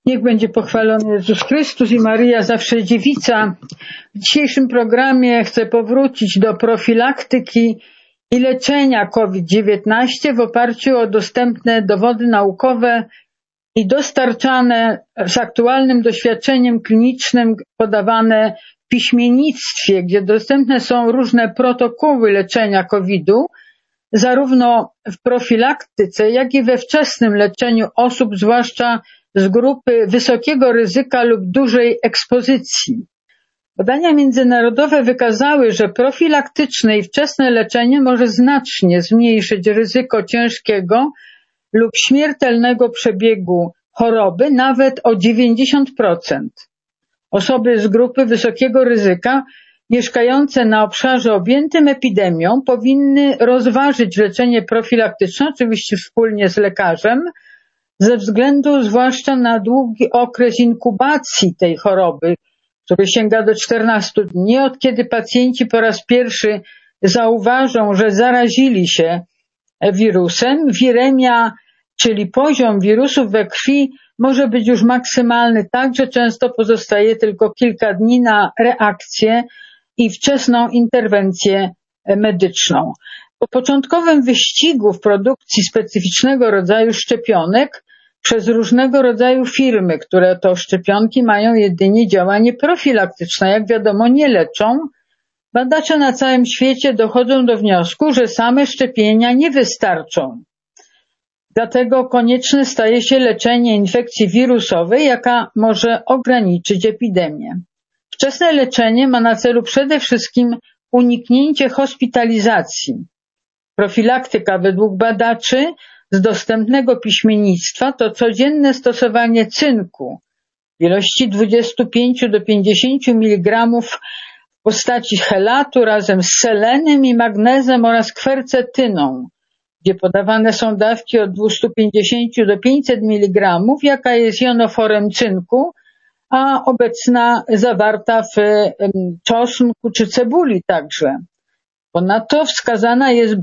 Niech będzie pochwalony Jezus Chrystus i Maryja zawsze dziewica. W dzisiejszym programie chcę powrócić do profilaktyki i leczenia COVID-19 w oparciu o dostępne dowody naukowe i dostarczane z aktualnym doświadczeniem klinicznym podawane w piśmiennictwie, gdzie dostępne są różne protokoły leczenia COVID-u, zarówno w profilaktyce, jak i we wczesnym leczeniu osób, zwłaszcza z grupy wysokiego ryzyka lub dużej ekspozycji. Badania międzynarodowe wykazały, że profilaktyczne i wczesne leczenie może znacznie zmniejszyć ryzyko ciężkiego lub śmiertelnego przebiegu choroby nawet o 90%. Osoby z grupy wysokiego ryzyka mieszkające na obszarze objętym epidemią powinny rozważyć leczenie profilaktyczne, oczywiście wspólnie z lekarzem, ze względu zwłaszcza na długi okres inkubacji tej choroby, który sięga do 14 dni, od kiedy pacjenci po raz pierwszy zauważą, że zarazili się wirusem. Wiremia, czyli poziom wirusów we krwi, może być już maksymalny, także często pozostaje tylko kilka dni na reakcję i wczesną interwencję medyczną. Po początkowym wyścigu w produkcji specyficznego rodzaju szczepionek przez różnego rodzaju firmy, które to szczepionki mają jedynie działanie profilaktyczne, jak wiadomo, nie leczą, badacze na całym świecie dochodzą do wniosku, że same szczepienia nie wystarczą. Dlatego konieczne staje się leczenie infekcji wirusowej, jaka może ograniczyć epidemię. Wczesne leczenie ma na celu przede wszystkim uniknięcie hospitalizacji. Profilaktyka według badaczy z dostępnego piśmiennictwa to codzienne stosowanie cynku w ilości 25 do 50 mg w postaci chelatu razem z selenem i magnezem oraz kwercetyną, gdzie podawane są dawki od 250 do 500 mg, jaka jest jonoforem cynku, a obecna zawarta w czosnku czy cebuli także. Ponadto wskazana jest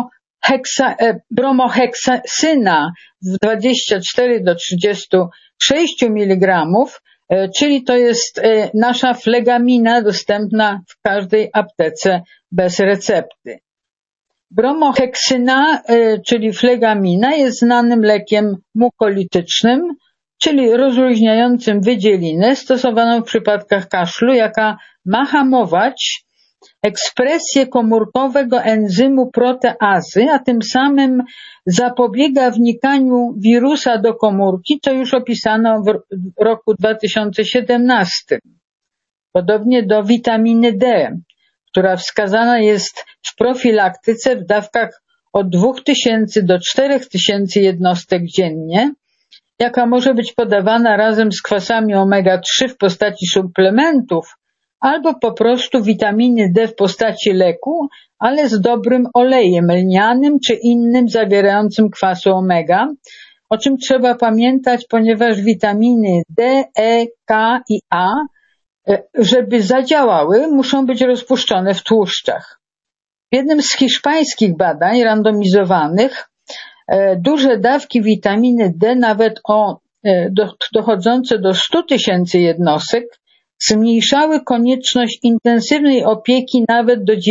bromoheksasyna w 24 do 36 mg, czyli to jest nasza flegamina dostępna w każdej aptece bez recepty. Bromoheksyna, czyli flegamina, jest znanym lekiem mukolitycznym, czyli rozluźniającym wydzielinę, stosowaną w przypadkach kaszlu, jaka ma hamować ekspresję komórkowego enzymu proteazy, a tym samym zapobiega wnikaniu wirusa do komórki, co już opisano w roku 2017. Podobnie do witaminy D, która wskazana jest w profilaktyce w dawkach od 2000 do 4000 jednostek dziennie, jaka może być podawana razem z kwasami omega-3 w postaci suplementów, albo po prostu witaminy D w postaci leku, ale z dobrym olejem lnianym czy innym zawierającym kwasu omega, o czym trzeba pamiętać, ponieważ witaminy D, E, K i A, żeby zadziałały, muszą być rozpuszczone w tłuszczach. W jednym z hiszpańskich badań randomizowanych duże dawki witaminy D, nawet dochodzące do 100 000 jednostek, zmniejszały konieczność intensywnej opieki nawet do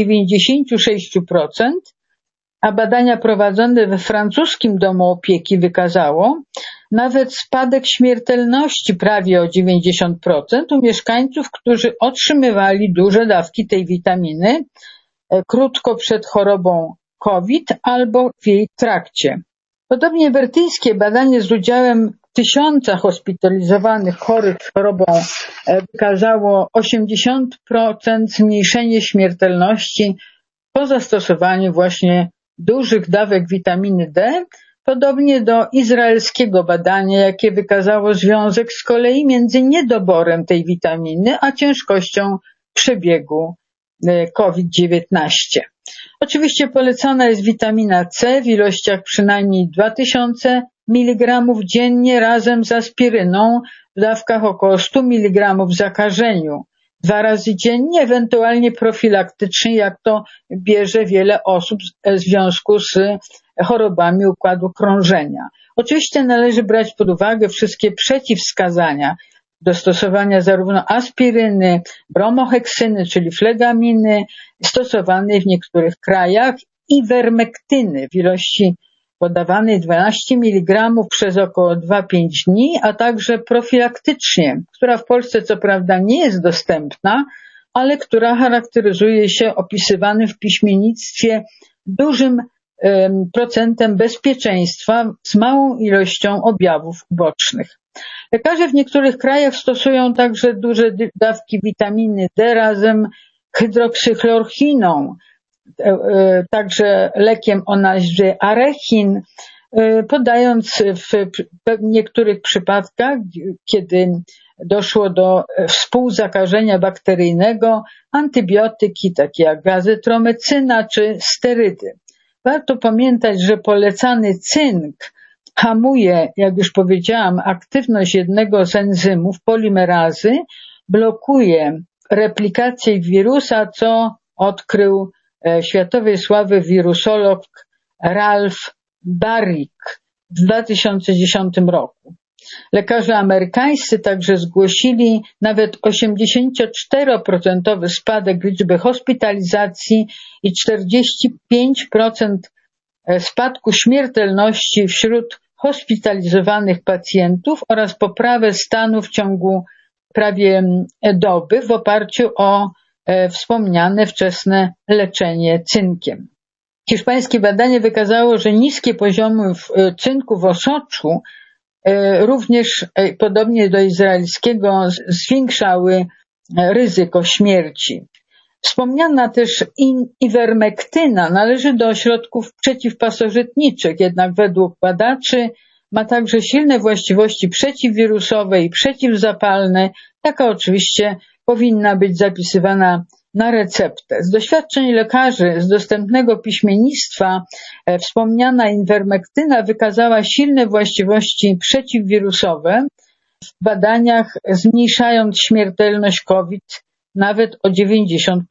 96%, a badania prowadzone we francuskim domu opieki wykazało nawet spadek śmiertelności prawie o 90% u mieszkańców, którzy otrzymywali duże dawki tej witaminy krótko przed chorobą COVID albo w jej trakcie. Podobnie brytyjskie badanie z udziałem 1000 hospitalizowanych chorych z chorobą wykazało 80% zmniejszenie śmiertelności po zastosowaniu właśnie dużych dawek witaminy D, podobnie do izraelskiego badania, jakie wykazało związek z kolei między niedoborem tej witaminy a ciężkością przebiegu COVID-19. Oczywiście polecana jest witamina C w ilościach przynajmniej 2000 mg dziennie razem z aspiryną w dawkach około 100 mg w zakażeniu 2 razy dziennie, ewentualnie profilaktycznie, jak to bierze wiele osób w związku z chorobami układu krążenia. Oczywiście należy brać pod uwagę wszystkie przeciwwskazania do stosowania zarówno aspiryny, bromoheksyny, czyli flegaminy, stosowanej w niektórych krajach, i iwermektyny w ilości podawanej 12 mg przez około 2-5 dni, a także profilaktycznie, która w Polsce co prawda nie jest dostępna, ale która charakteryzuje się opisywanym w piśmiennictwie dużym procentem bezpieczeństwa z małą ilością objawów ubocznych. Lekarze w niektórych krajach stosują także duże dawki witaminy D razem z hydroksykhlorchiną, także lekiem o nazwie arechin, podając w niektórych przypadkach, kiedy doszło do współzakażenia bakteryjnego, antybiotyki takie jak gazytromecyna czy sterydy. Warto pamiętać, że polecany cynk hamuje, jak już powiedziałam, aktywność jednego z enzymów polimerazy, blokuje replikację wirusa, co odkrył światowej sławy wirusolog Ralph Baric w 2010 roku. Lekarze amerykańscy także zgłosili nawet 84% spadek liczby hospitalizacji i 45% spadku śmiertelności wśród hospitalizowanych pacjentów oraz poprawę stanu w ciągu prawie doby w oparciu o wspomniane wczesne leczenie cynkiem. Hiszpańskie badanie wykazało, że niskie poziomy cynku w osoczu również, podobnie do izraelskiego, zwiększały ryzyko śmierci. Wspomniana też iwermektyna należy do środków przeciwpasożytniczych, jednak według badaczy ma także silne właściwości przeciwwirusowe i przeciwzapalne, jaka oczywiście powinna być zapisywana na receptę. Z doświadczeń lekarzy z dostępnego piśmiennictwa wspomniana iwermektyna wykazała silne właściwości przeciwwirusowe w badaniach, zmniejszając śmiertelność COVID nawet o 90%.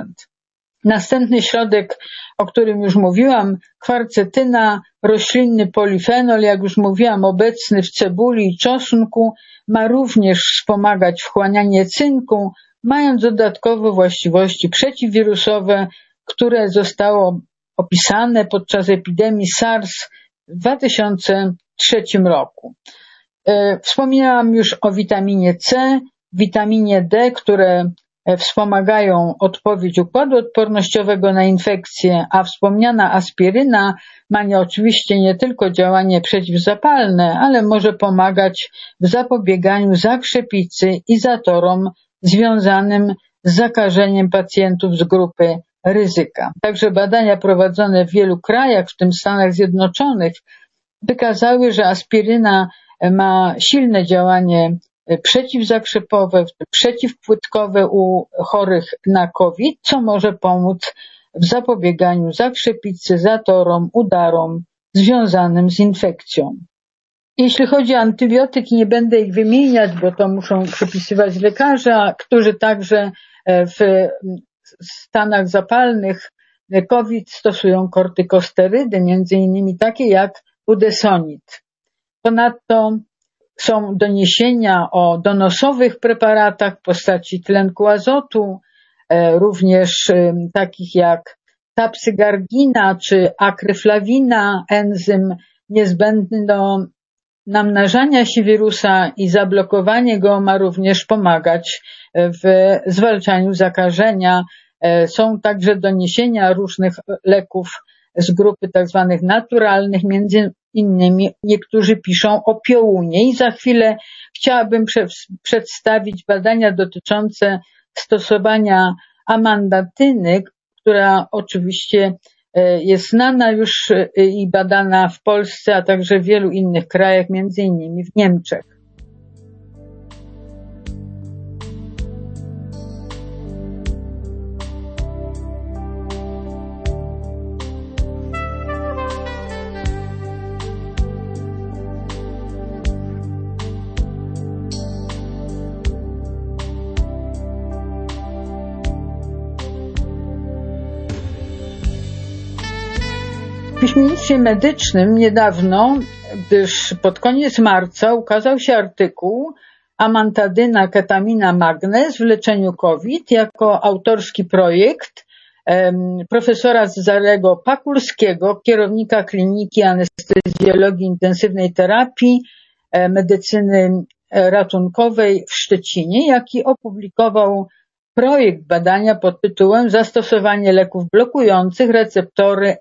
Następny środek, o którym już mówiłam, kwarcetyna, roślinny polifenol, jak już mówiłam, obecny w cebuli i czosnku, ma również wspomagać wchłanianie cynku, mając dodatkowe właściwości przeciwwirusowe, które zostało opisane podczas epidemii SARS w 2003 roku. Wspomniałam już o witaminie C, witaminie D, które wspomagają odpowiedź układu odpornościowego na infekcje, a wspomniana aspiryna ma oczywiście nie tylko działanie przeciwzapalne, ale może pomagać w zapobieganiu zakrzepicy i zatorom związanym z zakażeniem pacjentów z grupy ryzyka. Także badania prowadzone w wielu krajach, w tym Stanach Zjednoczonych, wykazały, że aspiryna ma silne działanie przeciwzakrzepowe, przeciwpłytkowe u chorych na COVID, co może pomóc w zapobieganiu zakrzepicy, zatorom, udarom związanym z infekcją. Jeśli chodzi o antybiotyki, nie będę ich wymieniać, bo to muszą przepisywać lekarze, którzy także w stanach zapalnych COVID stosują kortykosterydy, między innymi takie jak budesonid. Ponadto są doniesienia o donosowych preparatach w postaci tlenku azotu, również takich jak tapsygargina czy akryflawina, enzym niezbędny do namnażania się wirusa i zablokowanie go ma również pomagać w zwalczaniu zakażenia. Są także doniesienia różnych leków z grupy tak zwanych naturalnych, między innymi niektórzy piszą o piołunie i za chwilę chciałabym przedstawić badania dotyczące stosowania amandatyny, która oczywiście jest znana już i badana w Polsce, a także w wielu innych krajach, między innymi w Niemczech. piśmiennictwie medycznym niedawno, gdyż pod koniec marca ukazał się artykuł Amantadyna, ketamina, magnez w leczeniu COVID jako autorski projekt profesora Cezarego Pakulskiego, kierownika Kliniki Anestezjologii Intensywnej Terapii Medycyny Ratunkowej w Szczecinie, jaki opublikował projekt badania pod tytułem Zastosowanie leków blokujących receptory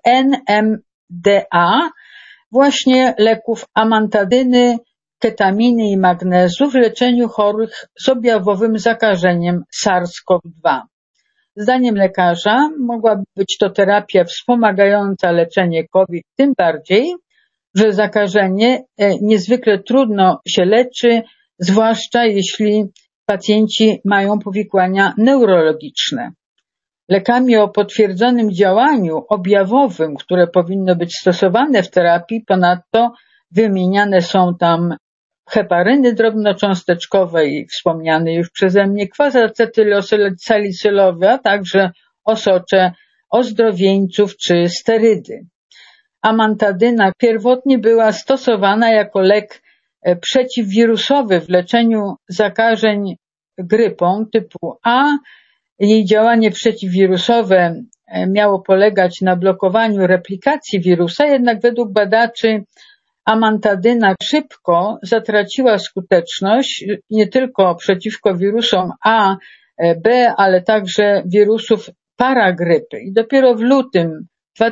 NMDA, właśnie leków amantadyny, ketaminy i magnezu w leczeniu chorych z objawowym zakażeniem SARS-CoV-2. Zdaniem lekarza mogłaby być to terapia wspomagająca leczenie COVID, tym bardziej, że zakażenie niezwykle trudno się leczy, zwłaszcza jeśli pacjenci mają powikłania neurologiczne. Lekami o potwierdzonym działaniu objawowym, które powinno być stosowane w terapii, ponadto wymieniane są tam heparyny drobnocząsteczkowe i wspomniany już przeze mnie kwas acetylosalicylowy, a także osocze ozdrowieńców czy sterydy. Amantadyna pierwotnie była stosowana jako lek przeciwwirusowy w leczeniu zakażeń grypą typu A. Jej działanie przeciwwirusowe miało polegać na blokowaniu replikacji wirusa, jednak według badaczy amantadyna szybko zatraciła skuteczność nie tylko przeciwko wirusom A, B, ale także wirusów paragrypy. I dopiero w lutym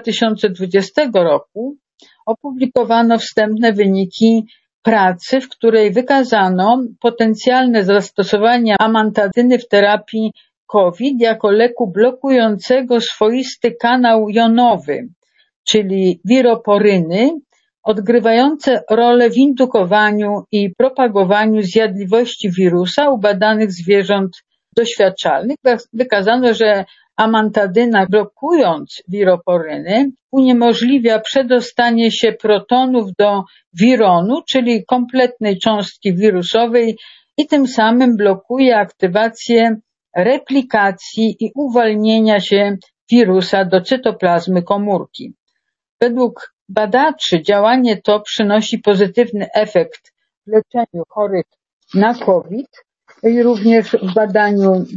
2020 roku opublikowano wstępne wyniki pracy, w której wykazano potencjalne zastosowanie amantadyny w terapii COVID jako leku blokującego swoisty kanał jonowy, czyli wiroporyny, odgrywające rolę w indukowaniu i propagowaniu zjadliwości wirusa u badanych zwierząt doświadczalnych. Wykazano, że amantadyna, blokując wiroporyny, uniemożliwia przedostanie się protonów do wironu, czyli kompletnej cząstki wirusowej, i tym samym blokuje aktywację replikacji i uwalnienia się wirusa do cytoplazmy komórki. Według badaczy działanie to przynosi pozytywny efekt w leczeniu chorych na COVID i również w badaniu w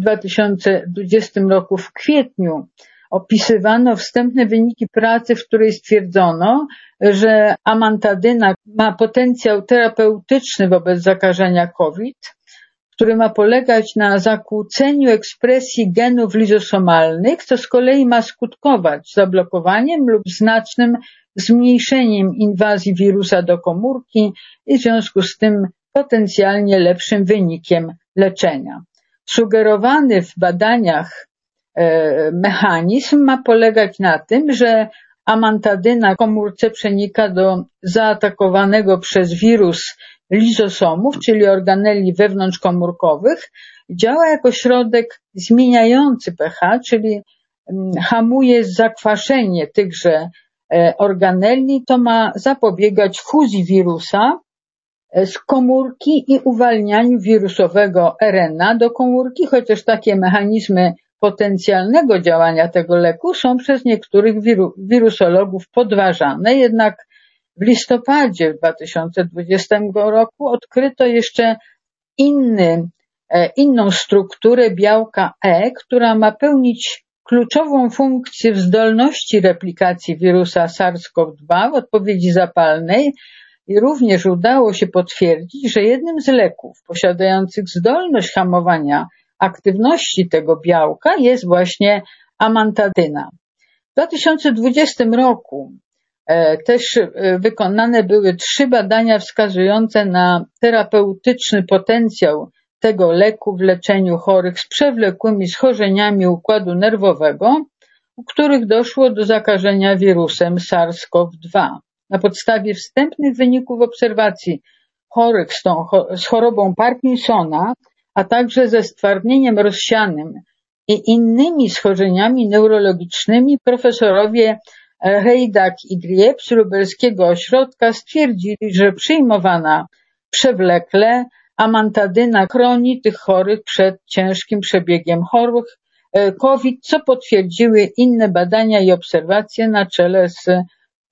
2020 roku w kwietniu opisywano wstępne wyniki pracy, w której stwierdzono, że amantadyna ma potencjał terapeutyczny wobec zakażenia COVID, który ma polegać na zakłóceniu ekspresji genów lizosomalnych, co z kolei ma skutkować zablokowaniem lub znacznym zmniejszeniem inwazji wirusa do komórki i w związku z tym potencjalnie lepszym wynikiem leczenia. Sugerowany w badaniach mechanizm ma polegać na tym, że amantadyna w komórce przenika do zaatakowanego przez wirus lizosomów, czyli organeli wewnątrzkomórkowych, działa jako środek zmieniający pH, czyli hamuje zakwaszenie tychże organeli. To ma zapobiegać fuzji wirusa z komórki i uwalnianiu wirusowego RNA do komórki, chociaż takie mechanizmy potencjalnego działania tego leku są przez niektórych wirusologów podważane, jednak w listopadzie 2020 roku odkryto jeszcze inną strukturę białka E, która ma pełnić kluczową funkcję w zdolności replikacji wirusa SARS-CoV-2 w odpowiedzi zapalnej i również udało się potwierdzić, że jednym z leków posiadających zdolność hamowania aktywności tego białka jest właśnie amantadyna. W 2020 roku też wykonane były 3 badania wskazujące na terapeutyczny potencjał tego leku w leczeniu chorych z przewlekłymi schorzeniami układu nerwowego, u których doszło do zakażenia wirusem SARS-CoV-2. Na podstawie wstępnych wyników obserwacji chorych z chorobą Parkinsona, a także ze stwardnieniem rozsianym i innymi schorzeniami neurologicznymi, profesorowie Hejdak i Grieb z lubelskiego ośrodka stwierdzili, że przyjmowana przewlekle amantadyna chroni tych chorych przed ciężkim przebiegiem chorych COVID, co potwierdziły inne badania i obserwacje na czele z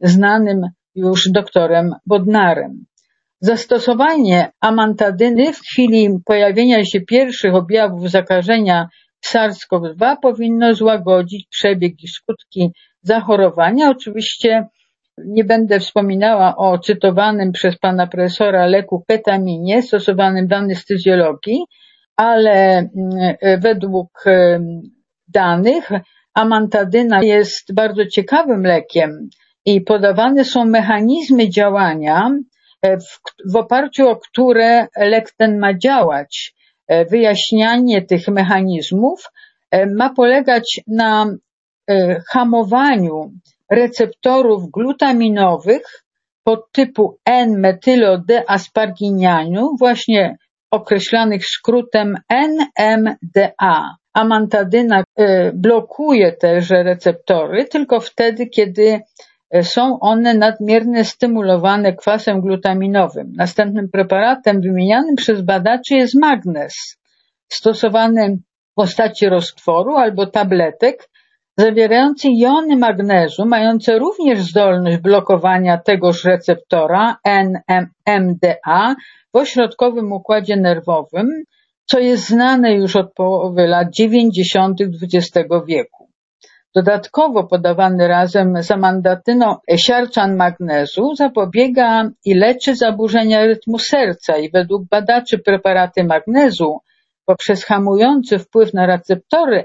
znanym już doktorem Bodnarem. Zastosowanie amantadyny w chwili pojawienia się pierwszych objawów zakażenia SARS-CoV-2 powinno złagodzić przebieg i skutki zachorowania. Oczywiście nie będę wspominała o cytowanym przez pana profesora leku ketaminie stosowanym w anestezjologii, ale według danych amantadyna jest bardzo ciekawym lekiem i podawane są mechanizmy działania, w oparciu o które lek ten ma działać. Wyjaśnianie tych mechanizmów ma polegać na hamowaniu receptorów glutaminowych podtypu N-metylodeasparginianu, właśnie określanych skrótem NMDA. Amantadyna blokuje teże receptory tylko wtedy, kiedy są one nadmiernie stymulowane kwasem glutaminowym. Następnym preparatem wymienianym przez badaczy jest magnez, stosowany w postaci roztworu albo tabletek, zawierający jony magnezu, mające również zdolność blokowania tegoż receptora NMDA w ośrodkowym układzie nerwowym, co jest znane już od połowy lat 90. XX wieku. Dodatkowo podawany razem z amandatyną siarczan magnezu zapobiega i leczy zaburzenia rytmu serca i według badaczy preparaty magnezu poprzez hamujący wpływ na receptory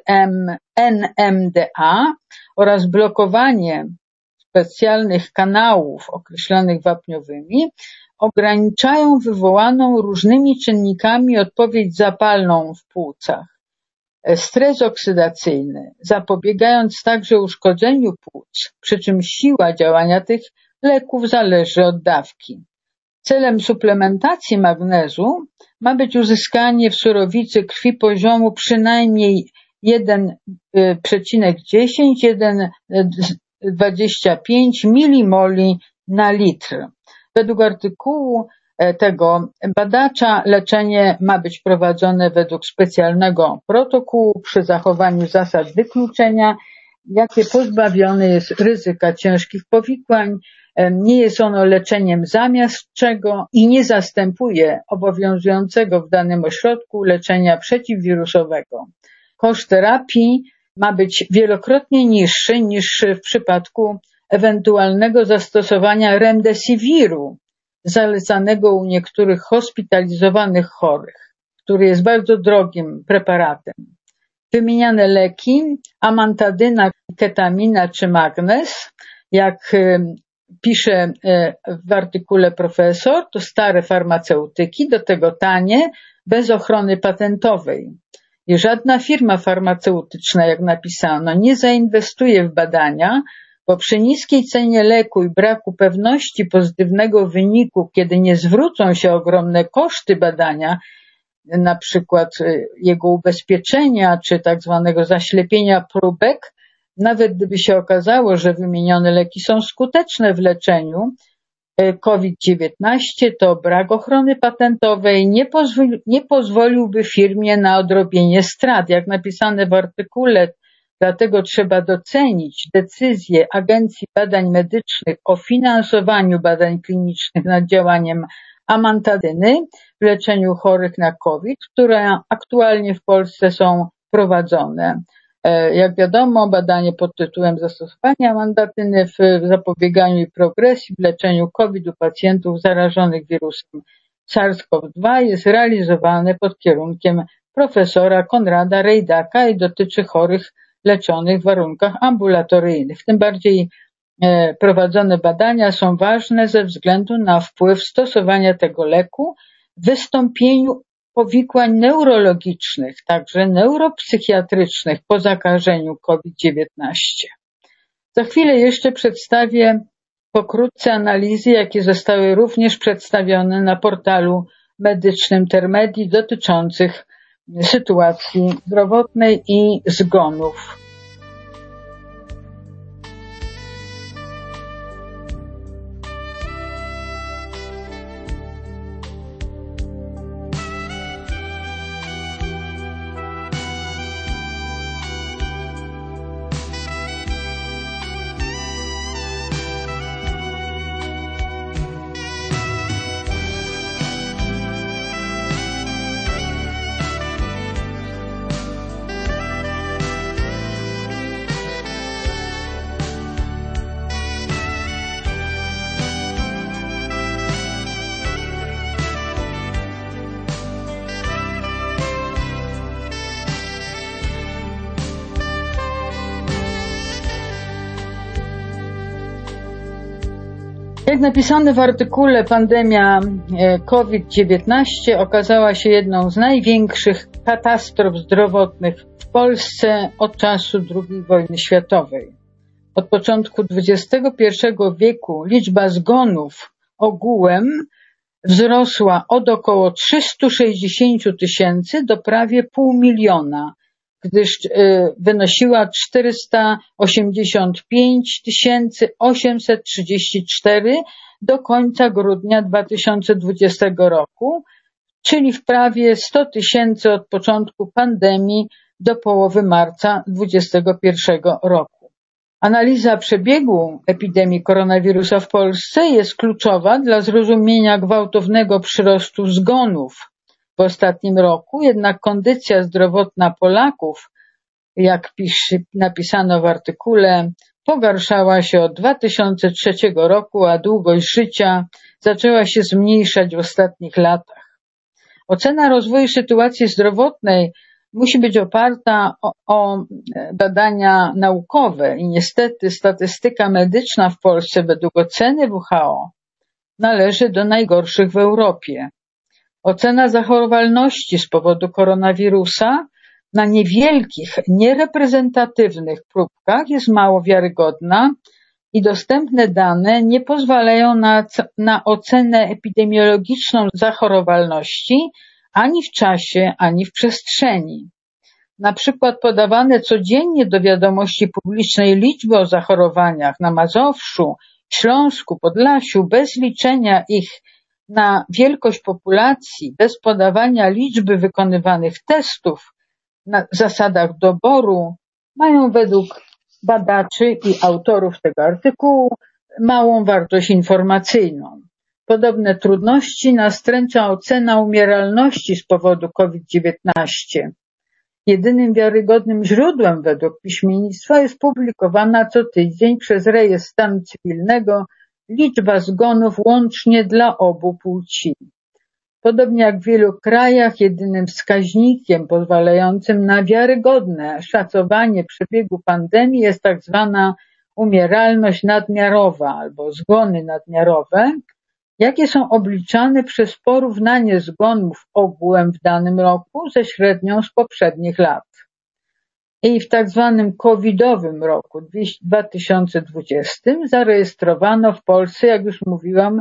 NMDA oraz blokowanie specjalnych kanałów określonych wapniowymi ograniczają wywołaną różnymi czynnikami odpowiedź zapalną w płucach, stres oksydacyjny, zapobiegając także uszkodzeniu płuc, przy czym siła działania tych leków zależy od dawki. Celem suplementacji magnezu ma być uzyskanie w surowicy krwi poziomu przynajmniej 1,10–1,25 milimoli na litr. Według artykułu tego badacza leczenie ma być prowadzone według specjalnego protokołu przy zachowaniu zasad wykluczenia, jakie pozbawione jest ryzyka ciężkich powikłań. Nie jest ono leczeniem zamiastczego i nie zastępuje obowiązującego w danym ośrodku leczenia przeciwwirusowego. Koszt terapii ma być wielokrotnie niższy niż w przypadku ewentualnego zastosowania remdesiviru, zalecanego u niektórych hospitalizowanych chorych, który jest bardzo drogim preparatem. Wymieniane leki, amantadyna, ketamina czy magnez, jak pisze w artykule profesor, to stare farmaceutyki, do tego tanie, bez ochrony patentowej. I żadna firma farmaceutyczna, jak napisano, nie zainwestuje w badania, bo przy niskiej cenie leku i braku pewności pozytywnego wyniku, kiedy nie zwrócą się ogromne koszty badania, na przykład jego ubezpieczenia czy tak zwanego zaślepienia próbek, nawet gdyby się okazało, że wymienione leki są skuteczne w leczeniu COVID-19, to brak ochrony patentowej nie pozwoliłby firmie na odrobienie strat. Jak napisane w artykule, dlatego trzeba docenić decyzję Agencji Badań Medycznych o finansowaniu badań klinicznych nad działaniem amantadyny w leczeniu chorych na COVID, które aktualnie w Polsce są prowadzone. Jak wiadomo, badanie pod tytułem Zastosowanie amantadyny w zapobieganiu i progresji w leczeniu COVID u pacjentów zarażonych wirusem SARS-CoV-2 jest realizowane pod kierunkiem profesora Konrada Rejdaka i dotyczy chorych leczonych w warunkach ambulatoryjnych. Tym bardziej prowadzone badania są ważne ze względu na wpływ stosowania tego leku w wystąpieniu powikłań neurologicznych, także neuropsychiatrycznych po zakażeniu COVID-19. Za chwilę jeszcze przedstawię pokrótce analizy, jakie zostały również przedstawione na portalu medycznym Termedii dotyczących sytuacji zdrowotnej i zgonów. Jak napisano w artykule, pandemia COVID-19 okazała się jedną z największych katastrof zdrowotnych w Polsce od czasu II wojny światowej. Od początku XXI wieku liczba zgonów ogółem wzrosła od około 360 000 do prawie 500 000, gdyż wynosiła 485 834 do końca grudnia 2020 roku, czyli w prawie 100 000 od początku pandemii do połowy marca 2021 roku. Analiza przebiegu epidemii koronawirusa w Polsce jest kluczowa dla zrozumienia gwałtownego przyrostu zgonów w ostatnim roku, jednak kondycja zdrowotna Polaków, jak napisano w artykule, pogarszała się od 2003 roku, a długość życia zaczęła się zmniejszać w ostatnich latach. Ocena rozwoju sytuacji zdrowotnej musi być oparta o badania naukowe i niestety statystyka medyczna w Polsce według oceny WHO należy do najgorszych w Europie. Ocena zachorowalności z powodu koronawirusa na niewielkich, niereprezentatywnych próbkach jest mało wiarygodna i dostępne dane nie pozwalają na ocenę epidemiologiczną zachorowalności ani w czasie, ani w przestrzeni. Na przykład podawane codziennie do wiadomości publicznej liczby o zachorowaniach na Mazowszu, Śląsku, Podlasiu, bez liczenia ich na wielkość populacji, bez podawania liczby wykonywanych testów na zasadach doboru, mają według badaczy i autorów tego artykułu małą wartość informacyjną. Podobne trudności nastręcza ocena umieralności z powodu COVID-19. Jedynym wiarygodnym źródłem według piśmiennictwa jest publikowana co tydzień przez Rejestr Stanu Cywilnego liczba zgonów łącznie dla obu płci. Podobnie jak w wielu krajach, jedynym wskaźnikiem pozwalającym na wiarygodne szacowanie przebiegu pandemii jest tak zwana umieralność nadmiarowa albo zgony nadmiarowe, jakie są obliczane przez porównanie zgonów ogółem w danym roku ze średnią z poprzednich lat. I w tak zwanym covidowym roku 2020 zarejestrowano w Polsce, jak już mówiłam,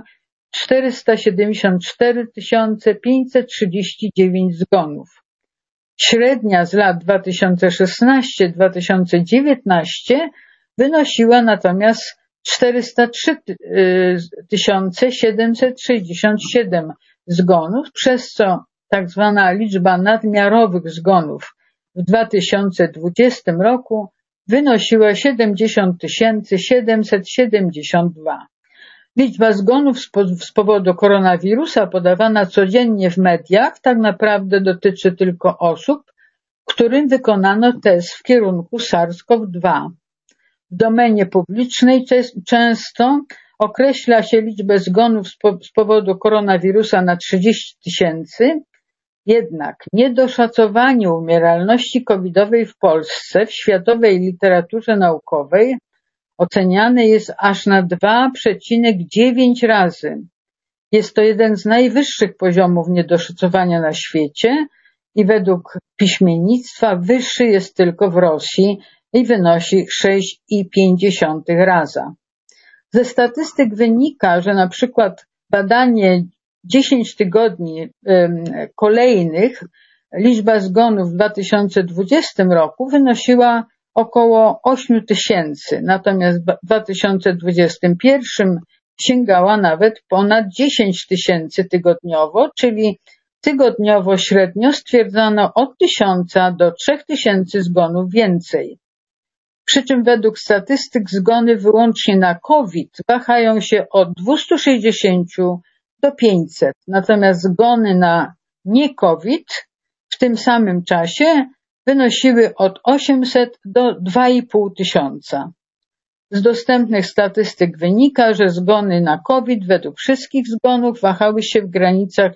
474 539 zgonów. Średnia z lat 2016-2019 wynosiła natomiast 403 767 zgonów, przez co tak zwana liczba nadmiarowych zgonów w 2020 roku wynosiła 70 772. Liczba zgonów z powodu koronawirusa podawana codziennie w mediach tak naprawdę dotyczy tylko osób, którym wykonano test w kierunku SARS-CoV-2. W domenie publicznej często określa się liczbę zgonów z powodu koronawirusa na 30 000, jednak niedoszacowanie umieralności covidowej w Polsce w światowej literaturze naukowej oceniane jest aż na 2,9 razy. Jest to jeden z najwyższych poziomów niedoszacowania na świecie i według piśmiennictwa wyższy jest tylko w Rosji i wynosi 6,5 raza. Ze statystyk wynika, że na przykład badanie 10 tygodni kolejnych, liczba zgonów w 2020 roku wynosiła około 8 000, natomiast w 2021 sięgała nawet ponad 10 000 tygodniowo, czyli tygodniowo średnio stwierdzano od 1000 do 3000 zgonów więcej. Przy czym według statystyk zgony wyłącznie na COVID wahają się od 260 do 500, natomiast zgony na nie-COVID w tym samym czasie wynosiły od 800 do 2500. Z dostępnych statystyk wynika, że zgony na COVID według wszystkich zgonów wahały się w granicach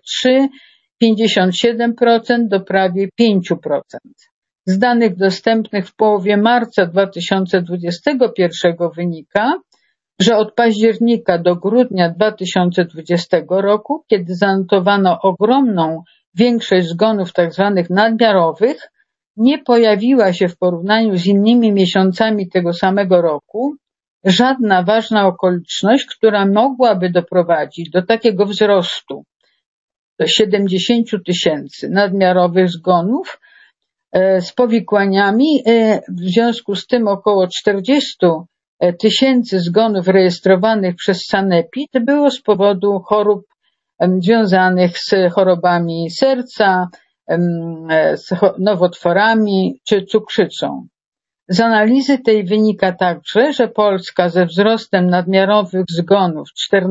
3,57% do prawie 5%. Z danych dostępnych w połowie marca 2021 wynika, że od października do grudnia 2020 roku, kiedy zanotowano ogromną większość zgonów tzw. nadmiarowych, nie pojawiła się w porównaniu z innymi miesiącami tego samego roku żadna ważna okoliczność, która mogłaby doprowadzić do takiego wzrostu do 70 000 nadmiarowych zgonów z powikłaniami. W związku z tym około 40 000 zgonów rejestrowanych przez sanepid było z powodu chorób związanych z chorobami serca, z nowotworami czy cukrzycą. Z analizy tej wynika także, że Polska ze wzrostem nadmiarowych zgonów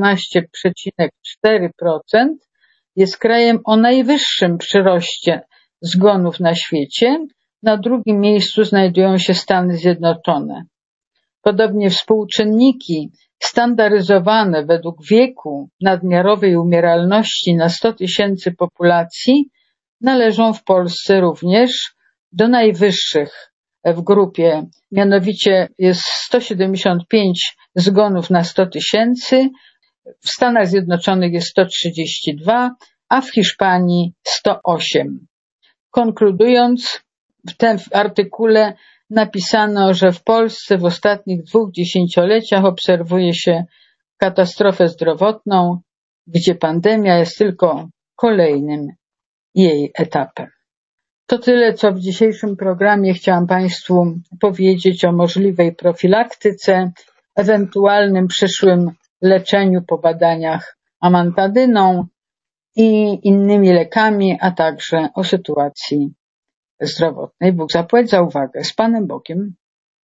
14,4% jest krajem o najwyższym przyroście zgonów na świecie. Na drugim miejscu znajdują się Stany Zjednoczone. Podobnie współczynniki standaryzowane według wieku nadmiarowej umieralności na 100 000 populacji należą w Polsce również do najwyższych w grupie, mianowicie jest 175 zgonów na 100 000, w Stanach Zjednoczonych jest 132, a w Hiszpanii 108. Konkludując, w tym artykule napisano, że w Polsce w ostatnich 2 dziesięcioleciach obserwuje się katastrofę zdrowotną, gdzie pandemia jest tylko kolejnym jej etapem. To tyle, co w dzisiejszym programie chciałam Państwu powiedzieć o możliwej profilaktyce, ewentualnym przyszłym leczeniu po badaniach amantadyną i innymi lekami, a także o sytuacji zdrowotnej. Bóg zapłać za uwagę. Z Panem Bogiem.